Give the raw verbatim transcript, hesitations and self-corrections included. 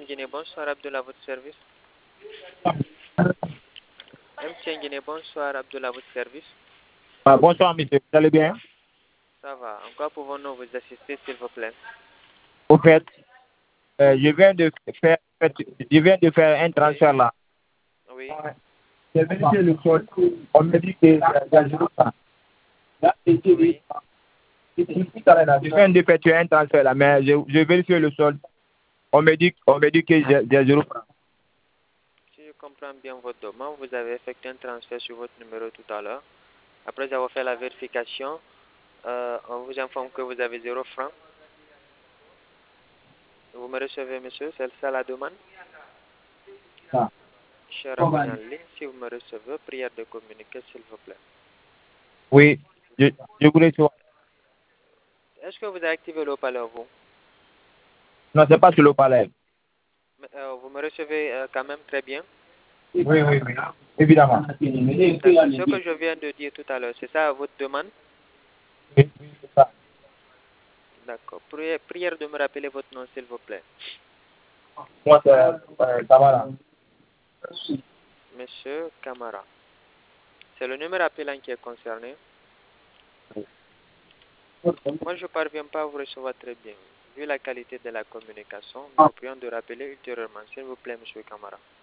Guinée, bonsoir Abdullah, votre service. M T N Guinée, bonsoir Abdullah, votre service. Ah, bonsoir, monsieur. Vous allez bien? Ça va. En quoi pouvons-nous vous assister, s'il vous plaît? Au fait, euh, je viens de faire, je viens de faire un transfert là. Oui. J'ai vérifié le code. On me dit que il y a zéro franc. Oui. Je viens de faire un transfert là, mais je, je vérifie le solde. On me dit, on me dit que j'ai j'ai zéro franc. Si je comprends bien votre demande, vous avez effectué un transfert sur votre numéro tout à l'heure. Après avoir fait la vérification, euh, on vous informe que vous avez zéro franc. Vous me recevez, monsieur? C'est ça la demande? Ah. Cher abonné en ligne, si vous me recevez, prière de communiquer, s'il vous plaît. Oui, je, je voulais savoir. Est-ce que vous avez activé le haut-parleur, vous? Non, c'est pas sur le palais. Mais, euh, vous me recevez euh, quand même très bien? Oui, oui, oui. Évidemment. D'accord. Ce que je viens de dire tout à l'heure, c'est ça votre demande? Oui, oui, c'est ça. D'accord. Prière, prière de me rappeler votre nom, s'il vous plaît. Moi, c'est euh, Camara. Monsieur Camara. C'est le numéro appelant qui est concerné. Moi, je ne parviens pas à vous recevoir très bien. Vu la qualité de la communication, nous vous prions de rappeler ultérieurement, s'il vous plaît, monsieur Camara.